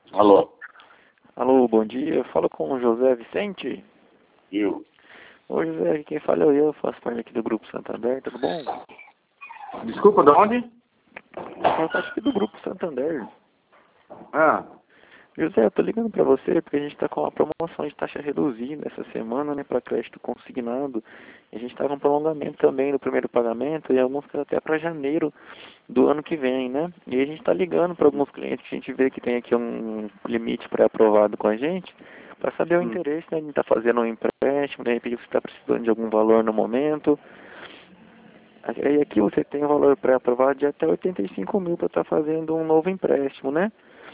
Alô, Alô, bom dia. Eu falo com o José Vicente. eu. Ô José, quem fala é eu, faço parte aqui do Grupo Santander, tudo bom? Desculpa, de onde? Eu faço parte aqui do Grupo Santander. Ah, José, eu tô ligando pra você porque a gente tá com uma promoção de taxa reduzida essa semana, né, para crédito consignado. E a gente tá com um prolongamento também do primeiro pagamento e alguns casos até para janeiro do ano que vem, né? E a gente tá ligando para alguns clientes que a gente vê que tem aqui um limite pré-aprovado com a gente, para saber o interesse, né, de estar fazendo um empréstimo, de repente você está precisando de algum valor no momento. E aqui você tem um valor pré-aprovado de até 85 mil para estar fazendo um novo empréstimo, né?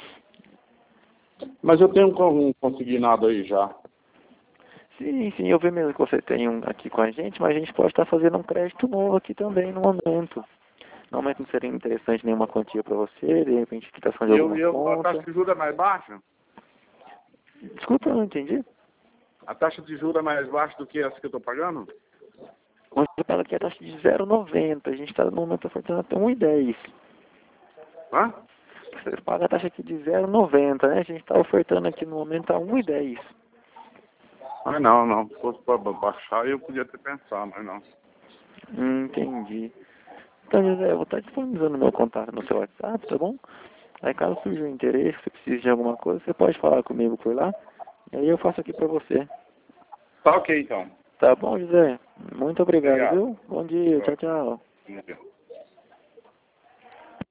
mas eu tenho um consignado aí já. Sim, sim, eu vi mesmo que você tem um aqui com a gente, mas a gente pode estar fazendo um crédito novo aqui também no momento. No momento não seria interessante nenhuma quantia para você, de repente quitação de alguma A taxa conta. de juros é mais baixa? Desculpa, eu não entendi. A taxa de juros é mais baixa do que essa que eu estou pagando? Você paga aqui a taxa de 0,90, a gente está no momento ofertando até 1,10. Hã? Você paga a taxa aqui de 0,90, né? A gente está ofertando aqui no momento a 1,10. Ah, não. Se fosse para baixar, eu podia ter pensado, mas não. Entendi. Então, José, eu vou estar disponibilizando meu contato no seu WhatsApp, tá bom? Aí caso surja um interesse, você precisa de alguma coisa, você pode falar comigo por lá. E aí eu faço aqui pra você. Tá ok, então. Tá bom, José? Muito obrigado, Obrigado. viu? Bom dia, tchau, tchau. Bom dia.